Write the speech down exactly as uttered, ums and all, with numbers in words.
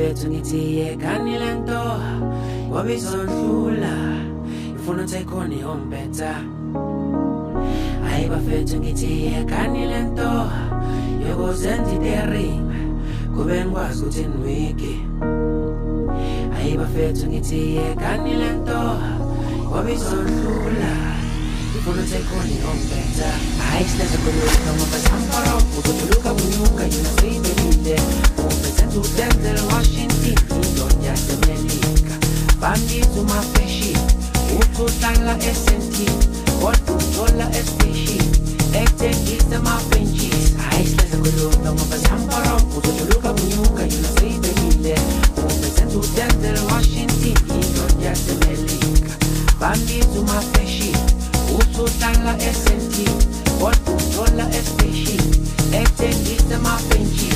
bafethu ngithi yekani lento ngoba izondlula ifuna utsekhona ihombetha. Hayi bafethu ngithi yekani lento yokuzenza itering kube ngikwazi ukuthi niwike. Hayi bafethu ngithi yekani lento ngoba izondlula ifuna utsekhona ihombetha. Hayi sileza khuluka ngoba samparo uzotuluka kunyuka yona seyibelile umpethenza uDenzel Washington indodana yasemelika. Bandits umafeshi uthuthala esentini kodwa uthola estation ekuthengisa ama-benches. Hayi sileza khuluka ngoba samparo uzotuluka kunyuka yona seyibelile umpethenza uDenzel Washington indodana yasemelika. Bandits umafeshi uthuthala esentini kodwa uthola estation ekuthengisa ama-benches.